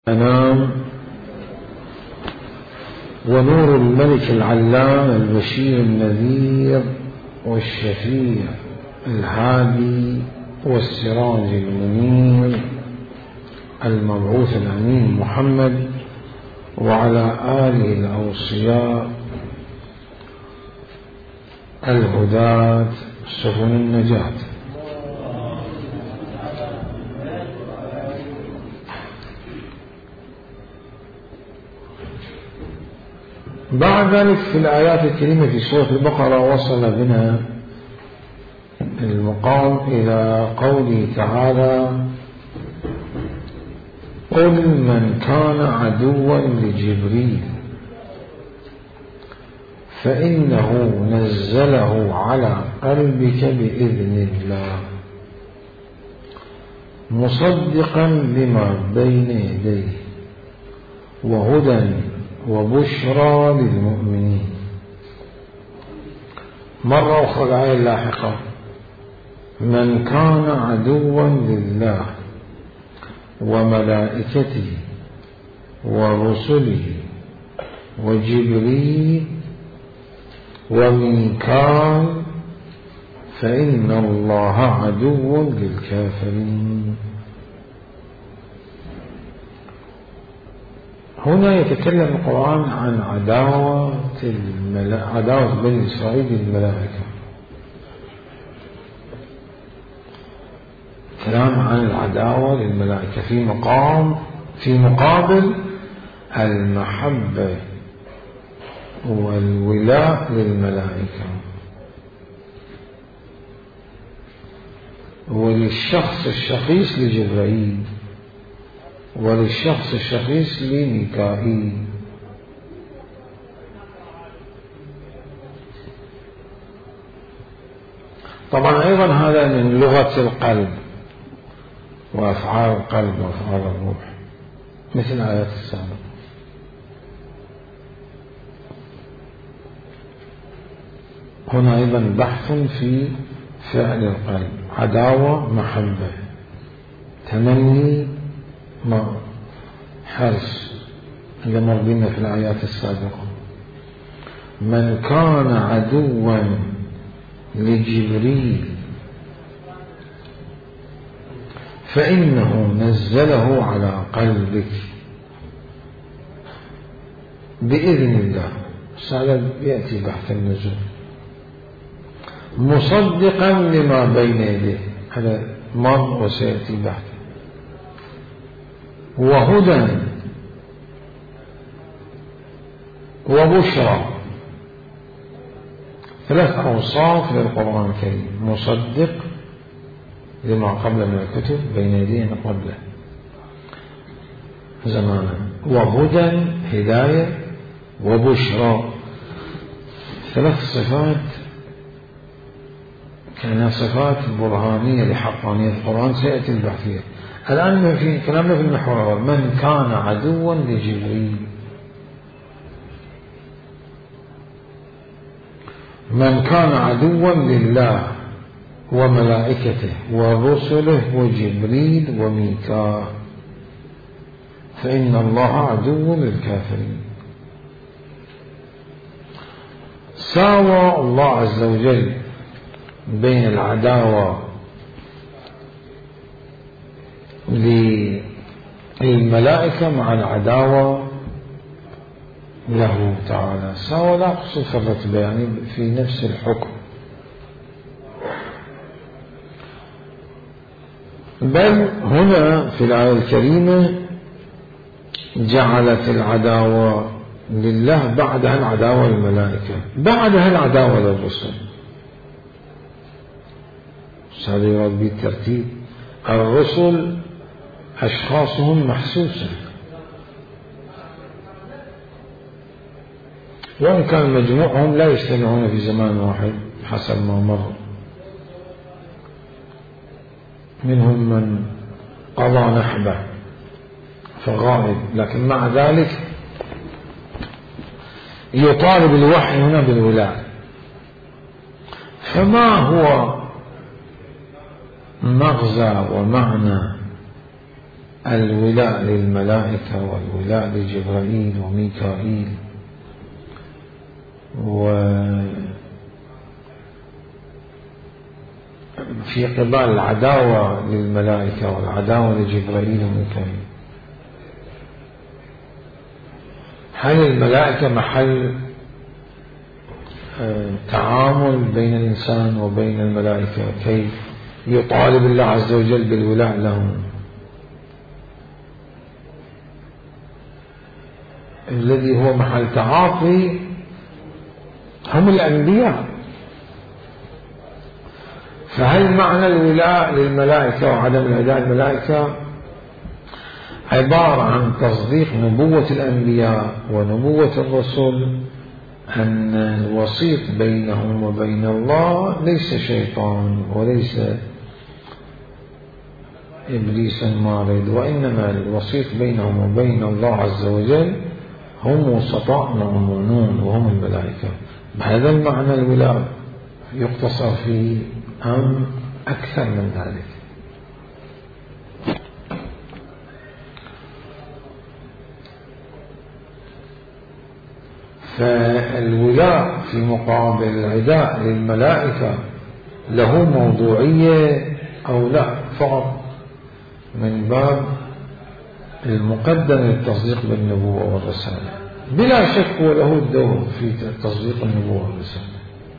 أنام ونور الملك العلام البشير النذير والشفيع الهادي والسراج المنير المبعوث الأمين محمد وعلى آله الأوصياء الهداة سفن النجاة. بعد ذلك في الآيات الكريمة في سورة البقرة وصل بنا المقام إلى قوله تعالى: قل من كان عدوا لجبريل فإنه نزله على قلبك بإذن الله مصدقا لما بين يديه وهدى وبشرى للمؤمنين. مرة أخرى الآية اللاحقة: من كان عدوا لله وملائكته ورسله وجبريل وميكال فإن الله عدو للكافرين. هنا يتكلم القرآن عن عداوة بني إسرائيل للملائكة، كلام عن العداوة للملائكة في مقابل المحبة والولاء للملائكة، وللشخص الشخيص لجبريل وللشخص الشخيص لميكائيل. طبعا أيضا هذا من لغة القلب وأفعال القلب وأفعال الروح مثل الآيات السابقة. هنا أيضا بحث في فعل القلب: عداوة، محبة، تمني، حرص، اللي مر بنا في الآيات السابقة. من كان عدوا لجبريل فإنه نزله على قلبك بإذن الله. هذا يأتي بحث النزول مصدقا لما بين يديه، هذا مر وسيأتي بحث. وهدى وبشرى، ثلاث أوصاف للقرآن الكريم: مصدق لما قبل من الكتب بين يديه قبله زمانا، وهدى هداية، وبشرى، ثلاث صفات كانها صفات برهانية لحقانية القرآن سيأتي البحث فيها. الآن في كلامنا في المحور: من كان عدوا لجبريل، من كان عدوا لله وملائكته ورسله وجبريل وميكال فإن الله عدو للكافرين. ساوى الله عز وجل بين العداوة للملائكة مع العداوة له تعالى، ساوى لا خصوص الرتبة، يعني في نفس الحكم، بل هنا في الآية الكريمة جعلت العداوة لله بعدها العداوة للملائكة، بعدها العداوة للرسل. هذا يراد بالترتيب. الرسل أشخاصهم محسوسة، وإن كان مجموعهم لا يجتمعون في زمان واحد حسب ما مر. منهم من قضى نحبه فغائب، لكن مع ذلك يطالب الوحي هنا بالولاء. فما هو مغزى ومعنى الولاء للملائكة والولاء لجبرائيل وميكائيل، وفي قبال العداوة للملائكة والعداوة لجبرائيل وميكائيل. هل الملائكة محل تعامل بين الإنسان وبين الملائكة كي يطالب الله عز وجل بالولاء لهم؟ الذي هو محل تعاطي هم الأنبياء. فهل معنى الولاء للملائكة وعدم الولاء للملائكة عبارة عن تصديق نبوة الأنبياء ونبوة الرسل، أن الوسيط بينهم وبين الله ليس شيطان وليس إبليس المارد، وإنما الوسيط بينهم وبين الله عز وجل هم وسطاء مؤمنون وهم الملائكة. بهذا المعنى الولاء يقتصر فيه أم أكثر من ذلك؟ فالولاء في مقابل العداء للملائكة له موضوعية أو لا، فقط من باب المقدم للتصديق بالنبوة والرسالة؟ بلا شك وله الدور في تصديق النبوة والرسالة،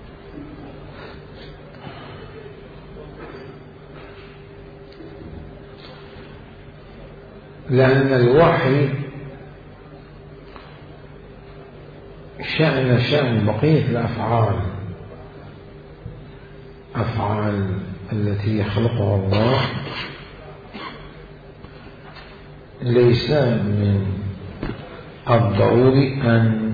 لأن الوحي شأن بقية الأفعال، أفعال التي يخلقها الله ليس من الضروري أن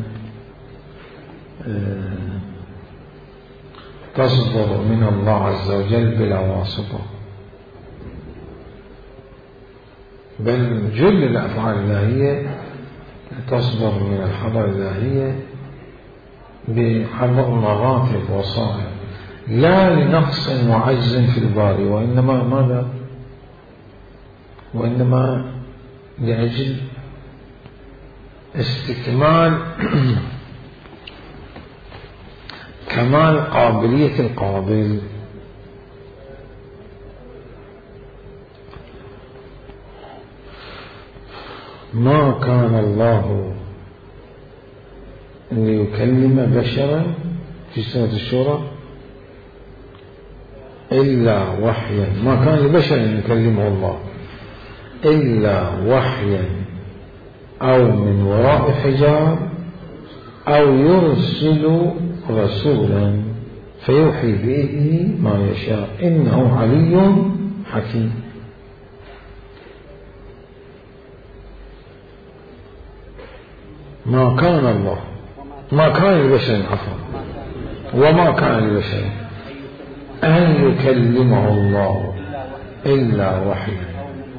تصدر من الله عز وجل بلا واسطة، بل جل الأفعال الإلهية تصدر من الحضارة الإلهية بحضر مراتب وصائر، لا لنقص وعجز في الباري، وإنما ماذا؟ وإنما لأجل استكمال كمال قابلية القابل. ما كان الله ليكلم بشرا في سورة الشورى إلا وحيا، ما كان لبشر أن يكلمه الله إلا وحيا أو من وراء حجاب أو يرسل رسولا فيوحي بإذنه ما يشاء إنه علي حكيم. ما كان الله، ما كان لبشر عفوا، وما كان لبشر أن يكلمه الله إلا وحيا.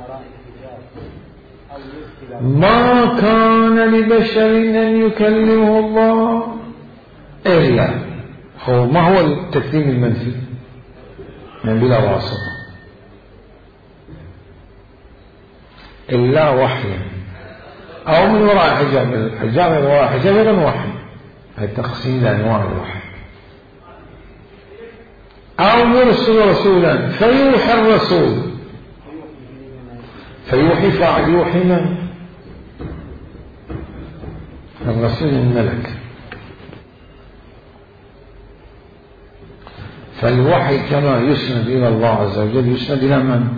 ما كان لبشر أن يكلمه الله إلا، هو ما هو التكليم المنفي؟ من بلا واسطة، إلا وحيا أو من وراء حجاب. الحجاب من وراء حجاب غير وحي، هي تقسيم لأنواع الوحي. أو يرسل رسولا فيوحي الرسول، فيوحي فاعل يوحي من؟ الرسول الملك. فالوحي كما يسند إلى الله عز وجل يسند إلى من؟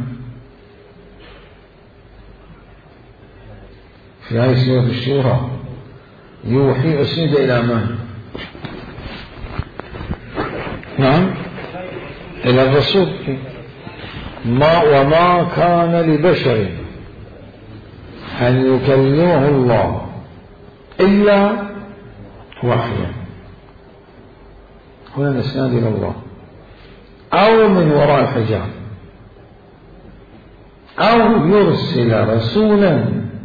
في هذه سورة الشورى يوحي أسند إلى من؟ نعم إلى الرسول. وما كان لبشر أن يكلمه الله إلا وحيا، هنا نسند إلى الله، أو من وراء حجاب، أو يرسل رسولا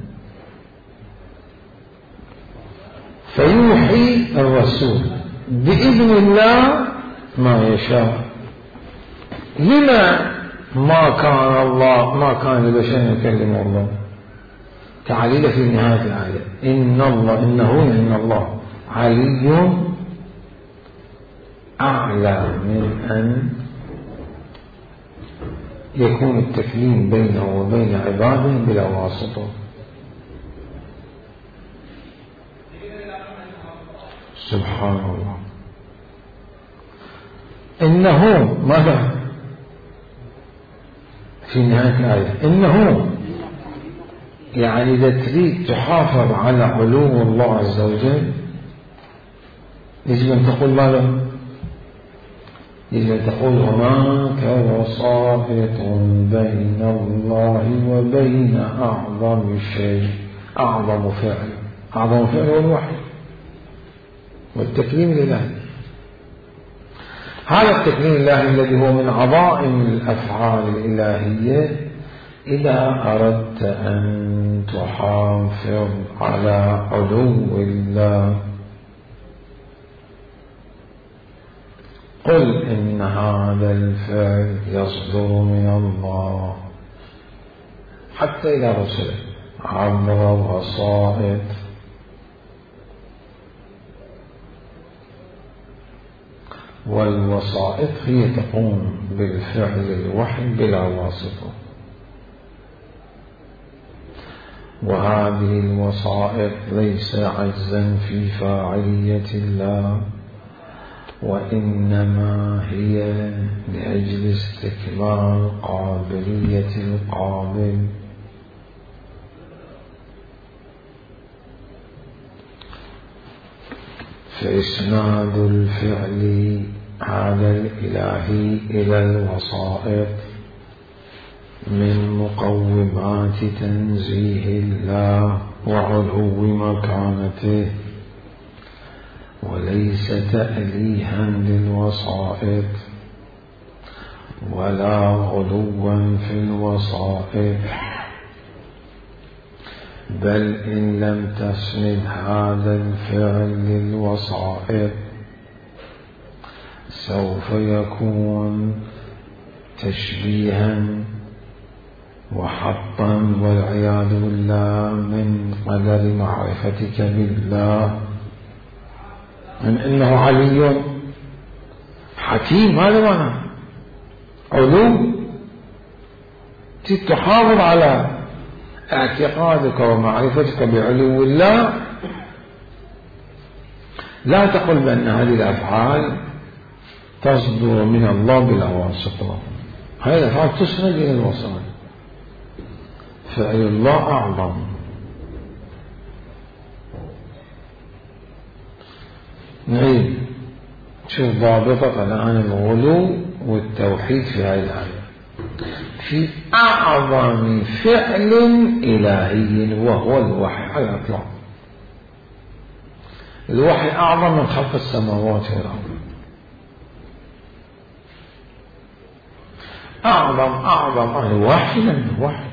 فيوحي الرسول بإذن الله ما يشاء. لما ما كان الله، ما كان لبشر يكلمه الله؟ تعليل في نهاية الآية. إن الله علي أعلى من أن يكون التكليم بينه وبين عباده بلا واسطة. سبحان الله. إنه ماذا في نهاية الآية؟ إنه يعني إذا تريد تحافظ على علو الله عز وجل يجب أن تقول ماذا؟ يجب أن تقول هناك وسائط بين الله وبين أعظم شيء، أعظم فعل هو الوحي والتكليم الإلهي. هذا التكليم الإلهي الذي هو من عظائم الأفعال الإلهية، إذا أردت أن تحافظ على علو الله قل إن هذا الفعل يصدر من الله، حتى إلى رسله عبر وسائط. والوسائط هي تقوم بالفعل الوحي بلا واسطة، وهذه الوسائط ليس عجزا في فاعلية الله، وإنما هي لأجل استكمال قابلية القابل. فإسناد الفعل هذا الإلهي إلى الوسائط من مقومات تنزيه الله وعلو مكانته، وليس تأليها للوسائط ولا غلوا في الوسائط، بل إن لم تسند هذا الفعل للوسائط سوف يكون تشبيها وحطا والعياذ بالله من قدر معرفتك بالله، من إنه علي حكيم. هذا معنى علو، تحافظ على اعتقادك ومعرفتك بعلو الله، لا تقل بأن هذه الأفعال تصدر من الله بلا واسطة. هذه الأفعال تسند إلى الوسائط. فعل الله أعظم. نعيد شوف ضابطة الآن الغلو والتوحيد في هذه الآية في أعظم فعل إلهي وهو الوحي على الإطلاق. الوحي أعظم من خلق السماوات والأرض، أعظم الوحي من الوحي.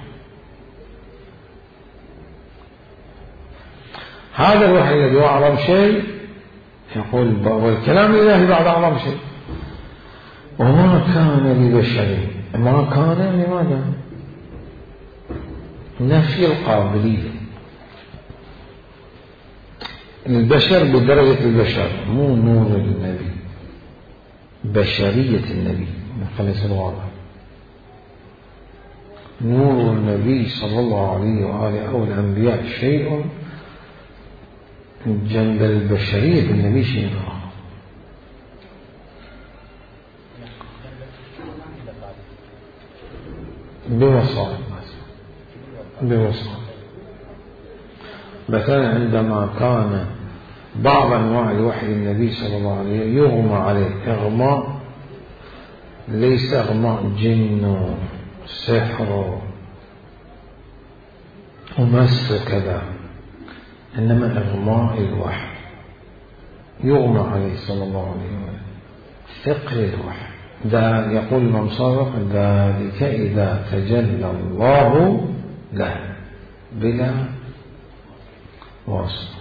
هذا الوحي الذي هو أعظم شيء، يقول والكلام الإلهي بعد أعظم شيء. وما كان لبشر، ما كان لماذا؟ نفي القابلية. البشر بدرجة البشر، مو نور النبي، بشرية النبي من خلص الواضح. نور النبي صلى الله عليه وآله أو الأنبياء شيء، جنب البشرية النبي شيء آخر. بوسائط مثلا عندما كان بعض أنواع الوحي للنبي صلى الله عليه وسلم يغمى عليه إغماء، ليس إغماء جن سحر ومس كذا، إنما إغماء الوحي يغمى عليه صلى الله عليه وسلم، ثقل الوحي. ده يقول المصرف ذلك إذا تجلى الله له بلا واسطة.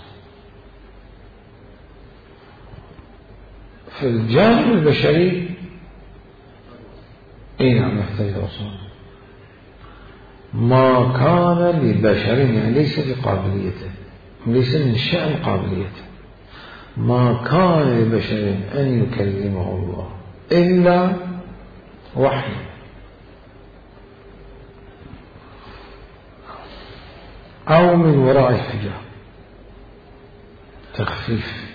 في الجانب البشري نعم يحتاج واسطة. ما كان لبشر، يعني ليس بقابليته، ليس من شأن قابليته، ما كان لبشر أن يكلمه الله إلا وحي أو من وراء حجاب، تخفيف،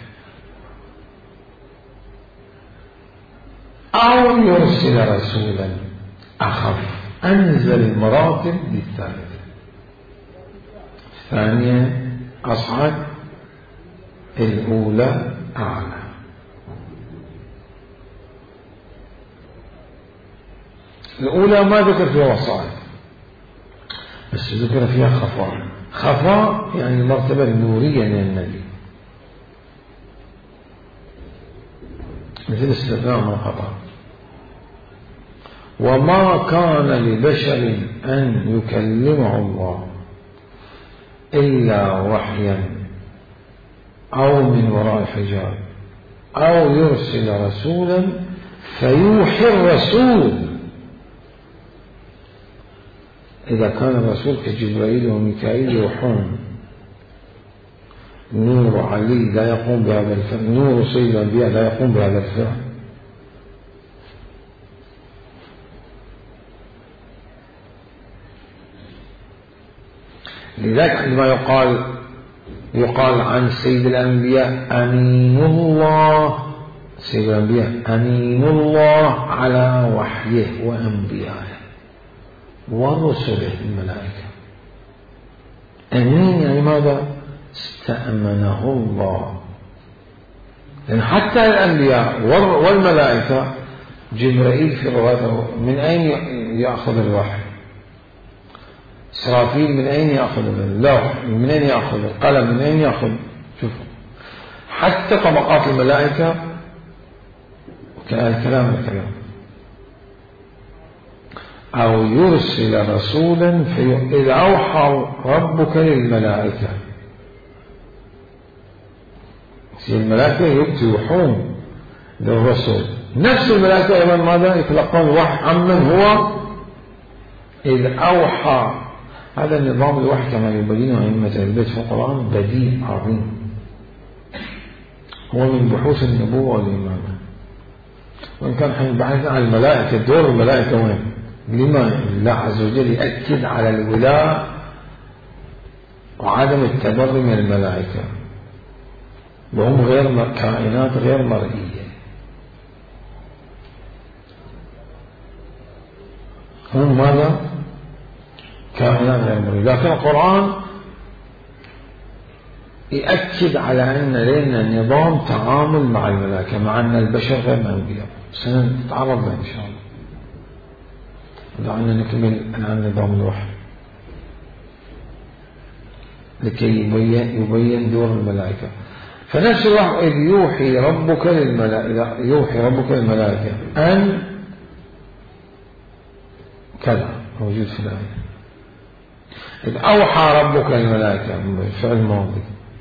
أو يرسل رسولا، أخف، أنزل المراتب للثالثة، الثانية أصعد، الأولى أعلى. الأولى ما ذكر فيها وصايا، بس ذكر فيها خفاء. خفاء يعني المرتبة النورية من النبي، مثل استثناء من خطأ. وما كان لبشر أن يكلمه الله إلا وحيا أو من وراء حجاب أو يرسل رسولا فيوحي الرسول. إذا كان الرسول كجبرائيل وميكائيل يوحون، نور علي لا يقوم بهذا الفعل، نور سيد الأنبياء لا يقوم بهذا الفعل. لذلك عندما يقال عن سيد الأنبياء أمين الله، سيد الأنبياء أمين الله على وحيه وأنبيائه ورسله الملائكة. أمين يعني ماذا؟ استأمنه الله. لأن حتى الأنبياء والملائكة، جبرائيل في روايته من أين يأخذ الوحي؟ إسرافيل من أين يأخذ اللوح؟ من أين يأخذ القلم؟ من أين يأخذ؟ شوفوا حتى طبقات الملائكة الكلام. أو يرسل رسولا إذ أوحى ربك للملائكة، الملائكة يوحون للرسول، نفس الملائكة أيضا ماذا يتلقون الوحي عمن هو إذ أوحى. هذا النظام الوحي كما يبينه أئمة البيت في القرآن بديع عظيم، هو من بحوث النبوة والإمامة. وإن كان حين بحثنا عن الملائكة، دور الملائكة وين؟ لما الله عز وجل يأكد على الولاء وعدم التبري من الملائكة، وهم كائنات غير مرئية، هم ماذا؟ كائنات غير مرئية. لكن القرآن يأكد على أن لنا نظام تعامل مع الملائكة، مع أن البشر غير أنبياء. سنتعرض له إن شاء الله. دعنا نكمل الآن نظام الوحي لكي يبين دور الملائكة. فنفس الوحي إذ يوحي ربك للملائكة أن كذا موجود في الآية. إذ أوحى ربك للملائكة فعل ماضي.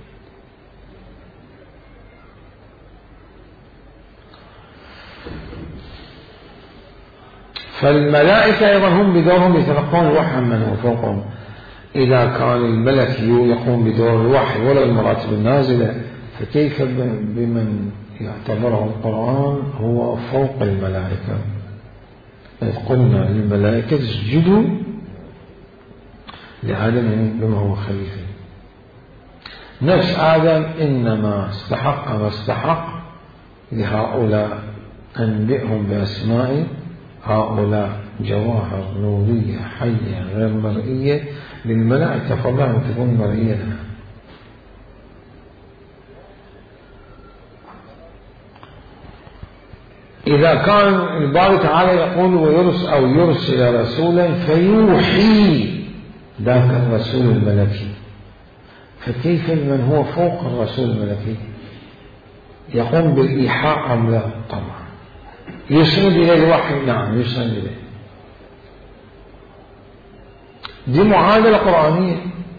فالملائكة أيضا هم بدورهم يتلقون الوحي من هو فوقهم. إذا كان الملك يقوم بدور الوحي ولا المراتب النازلة، فكيف بمن يعتبره القرآن هو فوق الملائكة؟ إذ قلنا للملائكة اسجدوا لآدم بما هو خليفة. نفس آدم إنما استحق ما استحق لهؤلاء، أنبئهم بأسماء هؤلاء جواهر نورية حية غير مرئية للملائكة، فالله أن تكون مرئية لها. إذا كان الباري تعالى يقول يرسل رسولا فيوحي ذاك الرسول الملكي، فكيف من هو فوق الرسول الملكي يقوم بالإيحاء أم لا؟ طبعا يسند إليه الوحي، نعم يسند إليه. دي معادلة قرآنية.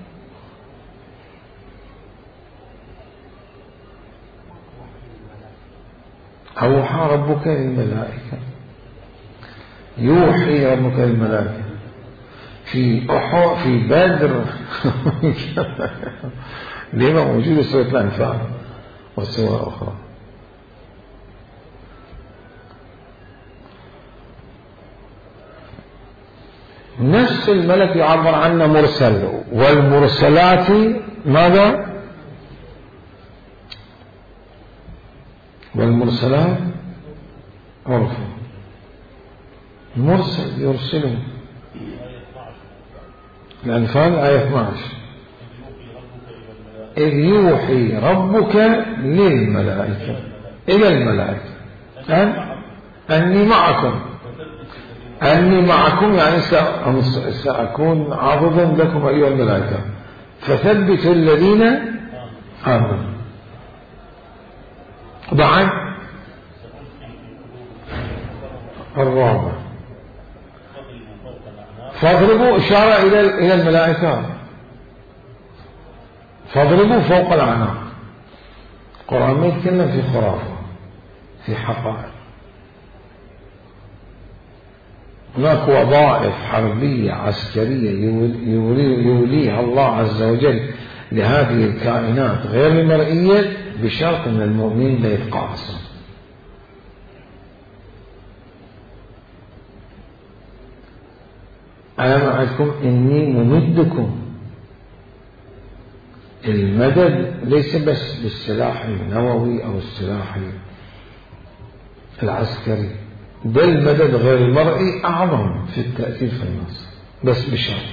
أوحى ربك للملائكة، يوحي ربك للملائكة في أحد في بدر لما موجودة سورة الأنفال وسورة أخرى. نفس الملك يعبر عنه مرسل، والمرسلات ماذا؟ والمرسلات عرفا، مرسل يرسله. الأنفال آية 12 إذ يوحي ربك للملائكة إلى الملائكة أني معكم، أني معكم يعني سأكون عضدا لكم أيها الملائكة فثبتوا الذين آمنوا. بعد الرابع فاضربوا إشارة إلى الملائكة، فاضربوا فوق الأعناق. القرآن ما يتكلم في خرافة، في حقائق. هناك وظائف حربية عسكرية يوليها الله عز وجل لهذه الكائنات غير المرئية بشرط أن المؤمنين لا يتقاعسون. أنا معكم إني ممدكم. المدد ليس بس بالسلاح النووي أو السلاح العسكري، بل المدد غير المرئي أعظم في التأثير في الناس، بس بشرط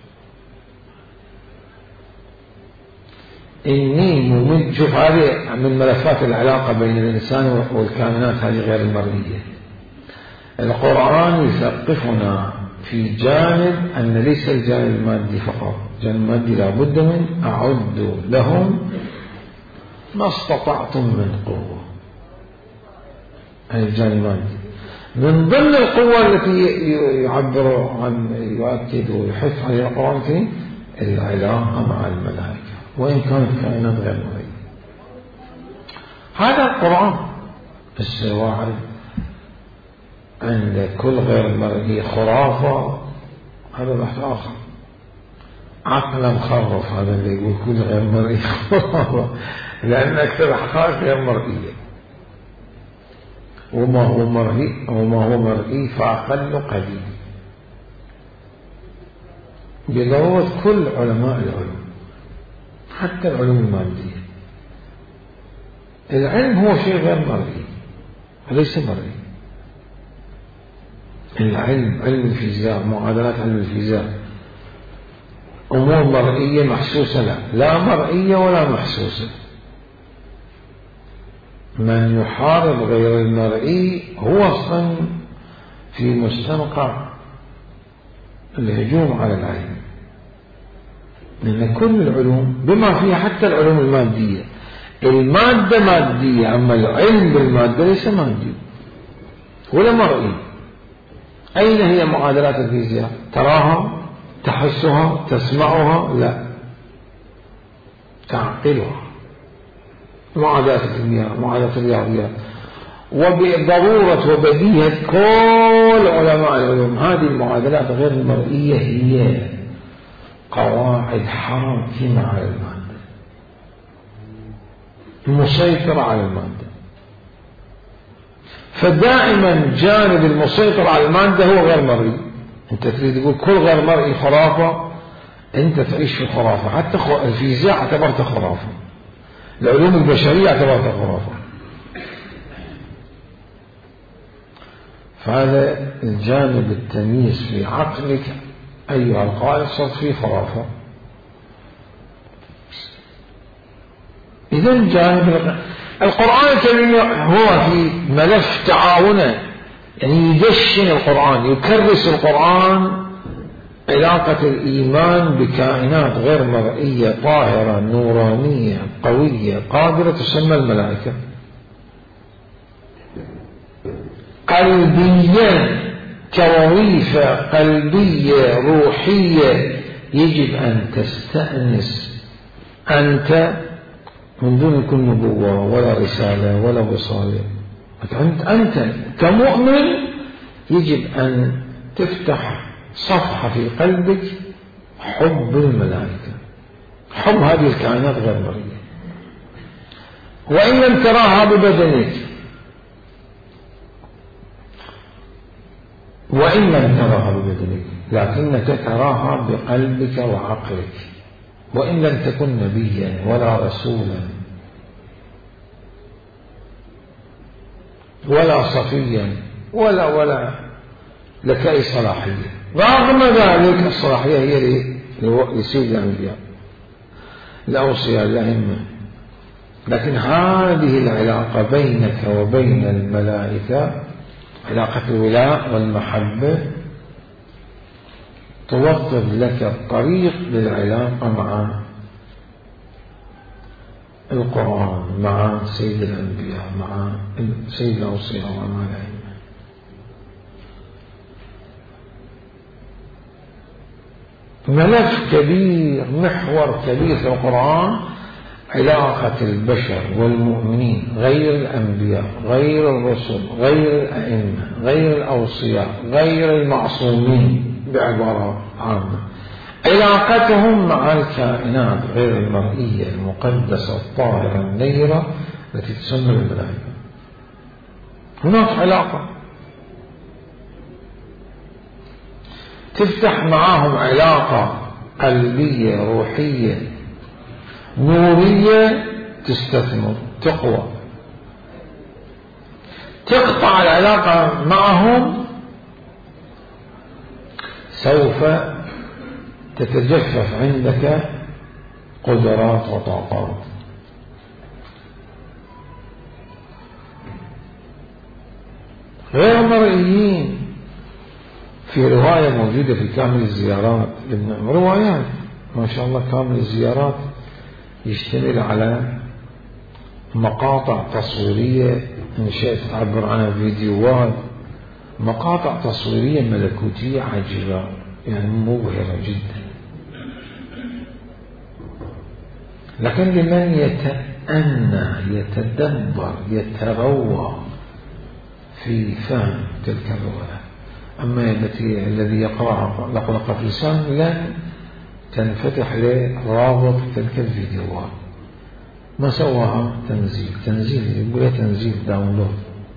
إني ممد. شوف هذه من ملفات العلاقة بين الإنسان والكائنات هذه غير المرئية. القرآن يثقفنا في جانب أن ليس الجانب المادي فقط، الجانب المادي لا بد من أعدوا لهم ما استطعتم من قوة. هذا الجانب المادي من ضمن القوة التي يعبر عن يؤكد ويحث عليها القرآن في العلاقة مع الملائكة وإن كانت كائنات غير مرئية. هذا القرآن بس واحد عند كل غير مرئي خرافة، هذا بحث آخر. عقلا مخرف هذا اللي يقول كل غير مرئي خرافة، لأن أكثر الحقائق غير مرئية، وما هو مرئي فأقل قليل بضرورة كل علماء العلوم حتى العلوم المادية. العلم هو شيء غير مرئي وليس مرئي. العلم، علم الفيزياء، معادلات علم الفيزياء، أمور مرئية محسوسة؟ لا مرئية ولا محسوسة. من يحارب غير المرئي هو أصلا في مستنقع الهجوم على العلم، لأن كل العلوم بما فيها حتى العلوم المادية، المادة مادية، أما العلم بالمادة ليس مادي ولا مرئي. أين هي معادلات الفيزياء؟ تراها، تحسها، تسمعها؟ لا، تعقلها. معادلات الكيمياء، معادلات الرياضيات، وبضرورة وبديهة كل علماء العلوم هذه المعادلات غير المرئية هي قواعد حاكمة على المادة، مسيطرة على المادة. فدائما جانب المسيطر على المادة هو غير مرئي. أنت تريد تقول كل غير مرئي خرافة، أنت تعيش في خرافة. حتى الفيزياء اعتبرتها خرافة، العلوم البشرية اعتبرتها خرافة. فهذا الجانب التمييز في عقلك أيها القائل صار فيه خرافة. إذن جانب القرآن الكريم هو في ملف تعاونه، يعني يدشن القرآن، يكرس القرآن علاقة الإيمان بكائنات غير مرئية طاهرة نورانية قوية قادرة تسمى الملائكة، قلبية، كوظيفة قلبية روحية يجب أن تستأنس أنت من دون كل نبوة ولا رسالة ولا وصاية. أنت كمؤمن يجب أن تفتح صفحة في قلبك حب الملائكة، حب هذه الكائنات غير مرئية. وإن لم تراها ببدنك، وإن لم تراها ببدنك لكنك تراها بقلبك وعقلك. وإن لم تكن نبيا ولا رسولا ولا صفيا ولا لك أي صلاحية. رغم ذلك الصلاحية هي لسيد الأنبياء الأوصياء الأئمة. لكن هذه العلاقة بينك وبين الملائكة، علاقة الولاء والمحبة، توفر لك الطريق للعلاقة مع القرآن، مع سيد الأنبياء، مع سيد الأوصياء ومع الأئمة. ملف كبير، محور كبير في القرآن، علاقة البشر والمؤمنين غير الأنبياء، غير الرسل، غير الأئمة، غير الأوصياء، غير المعصومين بعبارة عامة، علاقتهم مع الكائنات غير المرئية المقدسة الطاهرة النيرة التي تسمى الملائكة. هناك علاقة تفتح معهم علاقة قلبية روحية نورية، تستثمر، تقوى. تقطع العلاقة معهم سوف تتجفف عندك قدرات وطاقات. غير مرئيين. في رواية موجودة في كامل الزيارات لابن عمر، روايات ما شاء الله كامل الزيارات يشتمل على مقاطع تصويرية، إن شئت تعبر عنها فيديوهات، مقاطع تصويرية ملكوتية عجيبة، يعني مبهرة جدا. لكن لمن يتأنى يتدبر يتروى في فهم تلك الرواية. أما الذي يقرأها لقلقة في لسان لن تنفتح له رابط تلك الفيديوهات. ما سواها تنزيل يقول تنزيل داونلود،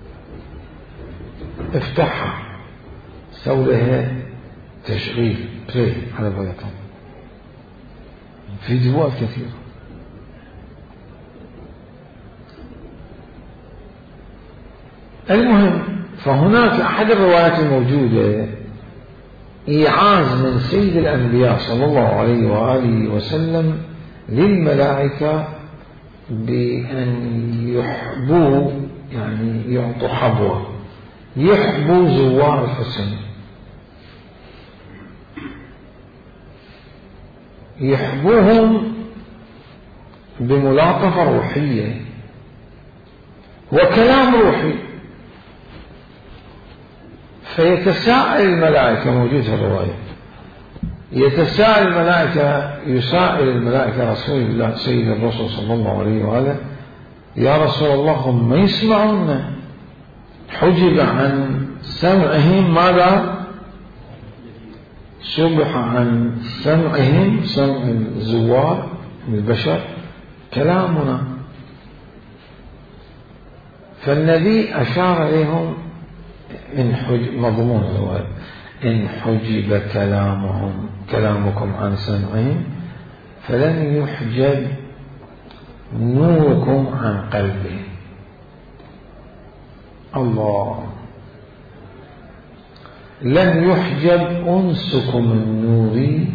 افتحها، سوي لها تشغيل بلاي على بيتهم، فيديوهات كثيرة. المهم، فهناك أحد الروايات الموجودة إيعاز من سيد الأنبياء صلى الله عليه وآله وسلم للملائكة بأن يحبوا، يعني يعطوا حبوة، يحبوا زوار الحسن، يحبوهم بملاطفة روحية وكلام روحي. فيتساءل الملائكة، موجود في الرواية، يتساءل الملائكة، يسائل الملائكة رسول الله سيد الرسول صلى الله عليه وآله: يا رسول الله هم ما يسمعون، حجب عن سمعهم ماذا؟ شبح عن سمعهم، سمع الزوار من البشر، كلامنا. فالنبي أشار إليهم مضمون الرواية: إن حجب كلامكم عن سمعهم فلن يحجب نوركم عن قلبهم. الله، لن يحجب أنسكم النوري،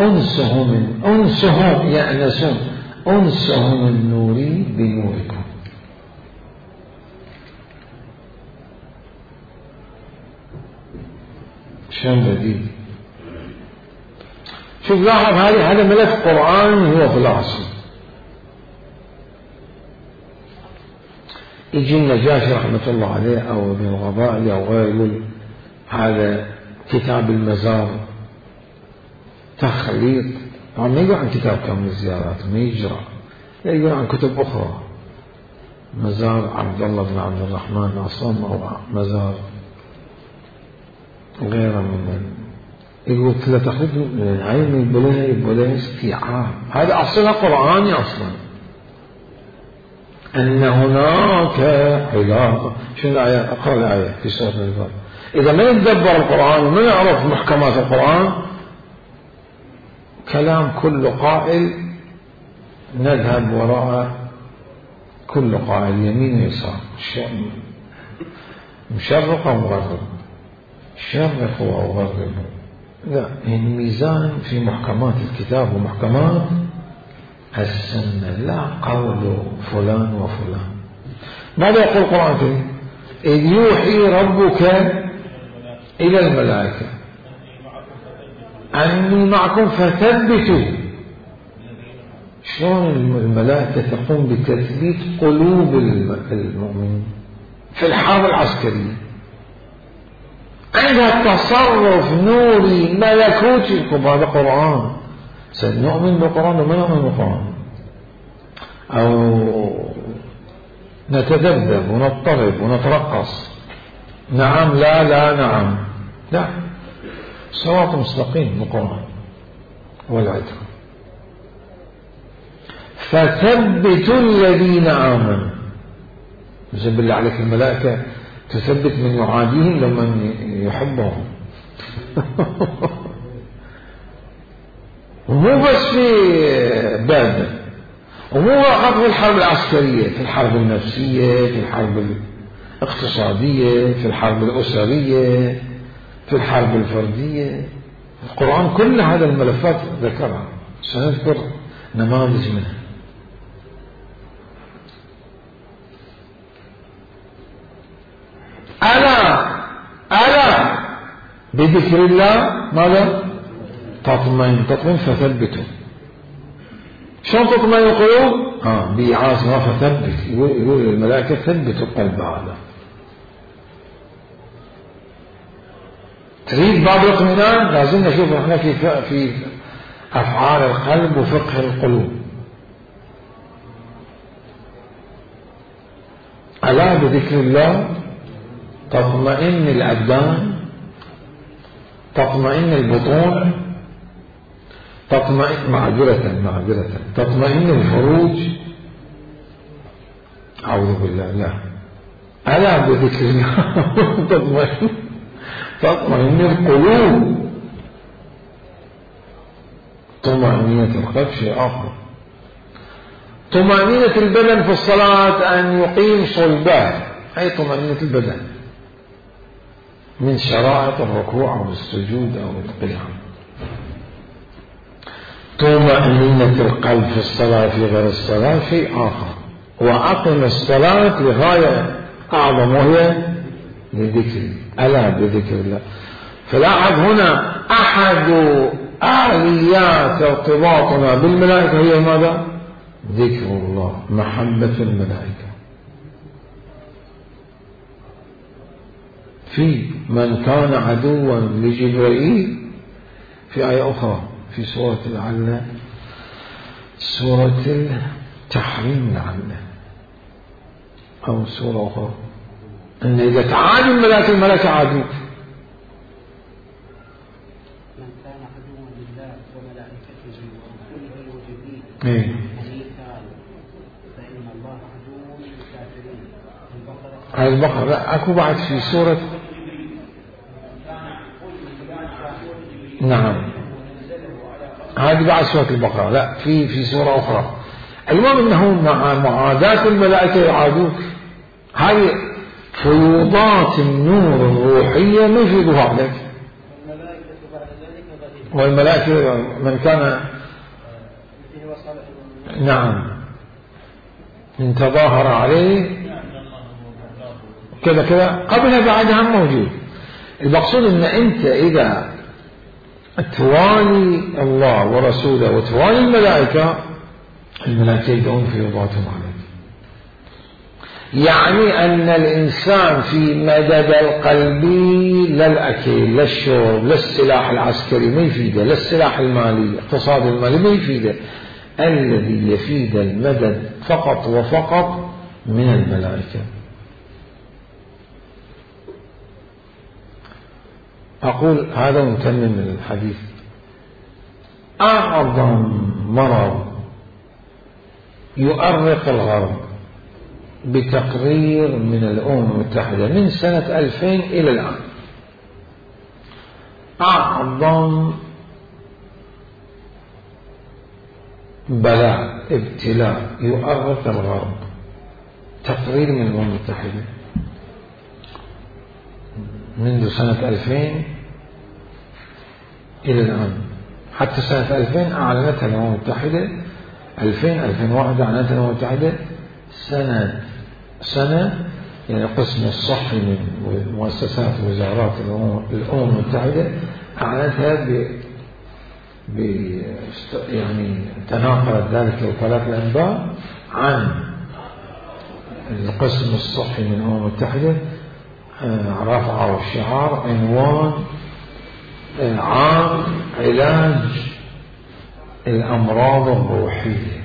أنسهم يأنسون، أنسهم النوري بنوركم. شلون بديل؟ شوف لاحظ، هذا ملف قرآن هو في الأصل. يجي النجاشي رحمة الله عليه أو ابن الغبائي أو غيره يقول هذا كتاب المزار تخليط. طبعا ما يقول عن كتاب كامل الزيارات، ما يجرى، يقول عن كتب أخرى، مزار عبد الله بن عبد الرحمن أصلا، أو مزار غيره من يقول لا تأخذ عين بلا استيعاب. هذا أصلا قرآني أصلا، أن هناك علاقة. شنو الآية؟ أقرأ الآية في سورة الفاتحة. إذا ما يتدبر القرآن وما يعرف محكمات القرآن، كلام كل قائل نذهب وراء كل قائل يمين ويسار، مشرق ومغرب، شرق وغرب. لا، الميزان في محكمات الكتاب ومحكمات السنة، لا قول فلان وفلان. ماذا يقول القرآن الكريم؟ إذ يوحي ربك إلى الملائكة أني معكم فثبتوا. شلون الملائكة تقوم بتثبيت قلوب المؤمنين في الحرب العسكرية؟ عندها تصرف نوري ملكوتي. هذا قرآن. سنؤمن بالقرآن وما نؤمن بالقرآن، أو نتذبذب ونضطرب ونترقص، نعم لا لا نعم لا، صراط مستقيم بالقرآن والعدل. فثبتوا الذين آمنوا. يجب بالله عليك الملائكة تثبت من يعاديهم لمن يحبهم. ومو بس في بدر، ومو فقط في الحرب العسكرية، في الحرب النفسية، في الحرب الاقتصادية، في الحرب الأسرية، في الحرب الفردية. القرآن كل هذه الملفات ذكرها، سنذكر نماذج منها. ألا بذكر الله ماذا؟ تطمئن فثبتوا. شلون تطمئن القلوب؟ بإعاز ما فثبت. يقول الملائكة ثبتوا القلب هذا. تريد باب الاطمئنان؟ لازم نشوف احنا في أفعال القلب وفقه القلوب. ألا بذكر الله تطمئن الأبدان، تطمئن البطون، تطمئن معذرة تطمئن الفروج. أعوذ بالله. لا، ألا بذكر الله تطمئن القلوب. طمأنينة القلب شيء آخر. طمأنينة البدن في الصلاة أن يقيم صلبه، أي طمأنينة البدن من شرائط الركوع أو السجود أو القيام. طمأنينة القلب في الصلاة في غير الصلاة شيء آخر. وأقم الصلاة لغاية أعظم وهي لذكر. ألا بذكر الله. فلاحظ هنا أحد آليات ارتباطنا بالملائكة هي ماذا؟ ذكر الله، محبة الملائكة. في من كان عدوا لجبرائيل في آية أخرى في سورة لعل سورة التحريم لعل أو سورة أخرى، أن إذا تعادوا الملائكة عادوك. من كان عدوا لله وملائكته ورسله وجبريل فإن الله عدو للكافرين. البقرة. لا، أكو بعد في سورة نعم، هذه بعد سورة البقرة. لا، في سورة أخرى. المهم أنه مع معاداة الملائكة يعادوك. هذه فيوضات النور الروحية ما يفيدها عليك. والملائكة من كان نعم من تظاهر عليه كذا قبلها بعدها موجود. المقصود أن أنت إذا توالي الله ورسوله وتوالي الملائكة يدعون في وضعتهم عليك. يعني أن الإنسان في مدد القلبي لا الأكل لا الشرب لا السلاح العسكري ما يفيده، لا السلاح المالي الاقتصاد المالي ما يفيده. الذي يفيد المدد فقط وفقط من الملائكة. أقول هذا متمم الحديث. أعظم مرض يؤرق الغرب بتقرير من الأمم المتحدة من سنة 2000 إلى الآن، أعظم بلاء ابتلاء يؤرق الغرب، تقرير من الأمم المتحدة منذ سنة 2000 إلى الآن. حتى سنة 2000 أعلنتها الأمم المتحدة، 2001 أعلنتها الأمم المتحدة سنة يعني القسم الصحي من مؤسسات وزارات الأمم المتحدة أعلنتها يعني تناقلت ذلك وكالات الأنباء عن القسم الصحي من الأمم المتحدة، رفعوا الشعار عنوان عام علاج الأمراض الروحية.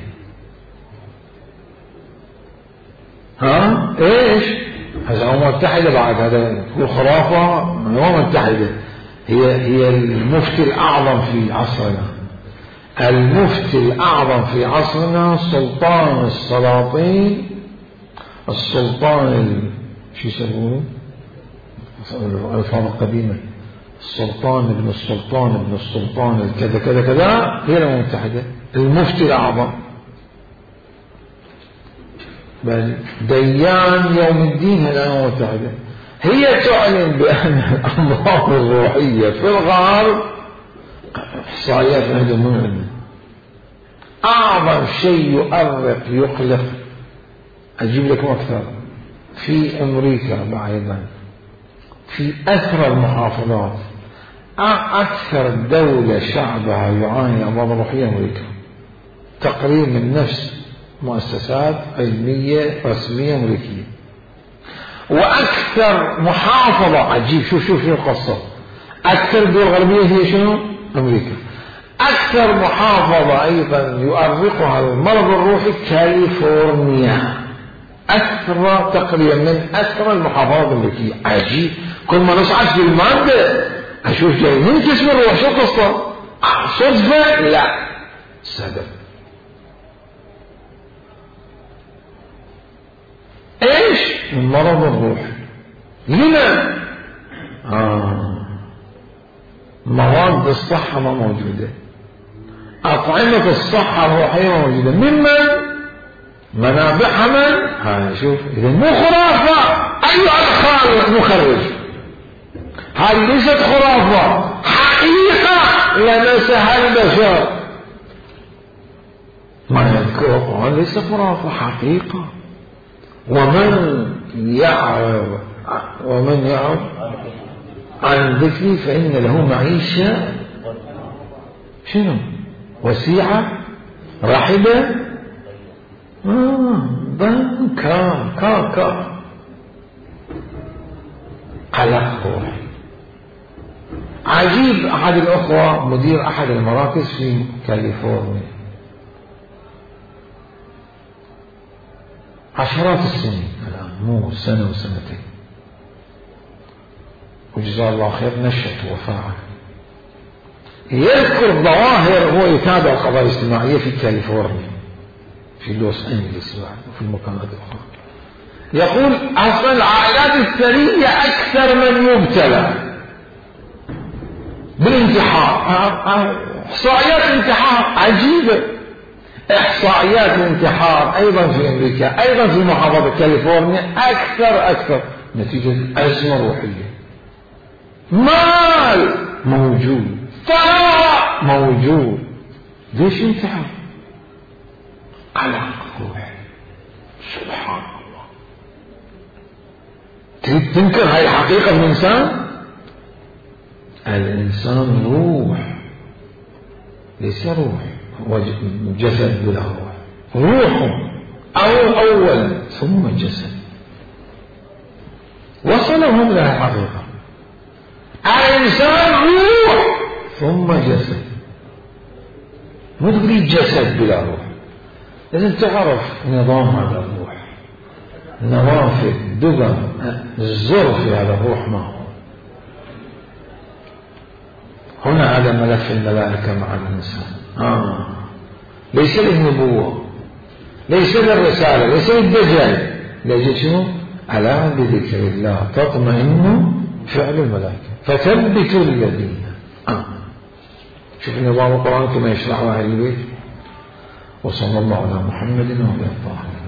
إيش هذا الأمم المتحدة بعد هذا تقول خرافة؟ الأمم المتحدة هي المفتي الأعظم في عصرنا، المفتي الأعظم في عصرنا، سلطان السلاطين، السلطان شو يسمونه الألفاظ القديمة، السلطان ابن السلطان ابن السلطان كذا كذا كذا، هي الأمم المتحدة المفتي الأعظم. بل ديان يوم الدين هي الأمم المتحدة، هي تعلن بأن الأمراض الروحية في الغرب إحصائيات عندهم من عندنا أعظم شيء يؤرق يقلق. أجيب لكم أكثر، في أمريكا بعيدا في أثرى المحافظات أكثر دولة شعبها يعاني من الأمراض الروحية أمريكا، تقرير من نفس مؤسسات علمية رسمية أمريكية. وأكثر محافظة عجيب، شوف القصة، أكثر دول غربية هي شنو؟ أمريكا. أكثر محافظة أيضا يؤرقها المرض الروحي كاليفورنيا، أثرى تقريبا من أثرى المحافظات الأمريكية. عجيب، كل ما نصعد في المادة أشوف جاي من كسب الروح. شو القصة؟ صدفة؟ لا، سبب. إيش؟ المرض الروحي. لما؟ مواد الصحة ما موجودة، أطعمة الصحة الروحية موجودة، ممن منابعها من؟ شوف، إذا مو خرافة، أيها الخالق مخرج، هذه ليست خرافة، حقيقة لمسها البشر. ما يذكر القرآن ليس خرافة، حقيقة. ومن يعرض عن ذكري فإن له معيشة شنو؟ وسيعة رحبة كا قلق روحي. عجيب، أحد الأخوة مدير أحد المراكز في كاليفورنيا، عشرات السنين الآن، مو سنة وسنتين، وجزاه الله خير نشط وفاعل، يذكر ظواهر، هو يتابع القضايا الاجتماعية في كاليفورنيا في لوس أنجلس وفي المكانات الأخرى. يقول أصلا العائلات الثرية أكثر من يبتلى بالانتحار. إحصائيات انتحار عجيبة، إحصائيات الانتحار أيضا في أمريكا، أيضا في محافظة كاليفورنيا أكثر نتيجة أزمة روحية. مال موجود، ثراء موجود، ليش انتحار؟ قلق روحي. سبحان الله، تريد تنكر هاي الحقيقة في الإنسان؟ الإنسان روح، ليس روح هو جسد بلا روح، روح أولا ثم جسد. وصلهم لها حقيقة، الإنسان روح ثم جسد، مو تريد جسد بلا روح. لازم تعرف نظام هذا الروح، نوافذ دقم الزر في هذا الروح ما هو. هنا هذا ملف الملائكة مع الإنسان. ليس للنبوة، ليس للرسالة، ليس للدجال، ليس شنو؟ ألا بذكر الله تطمئن فعل الملائكة فثبتوا الذين شوف نظام القرآن كما يشرح أهل البيت. وصلى الله على محمد وعلى آله.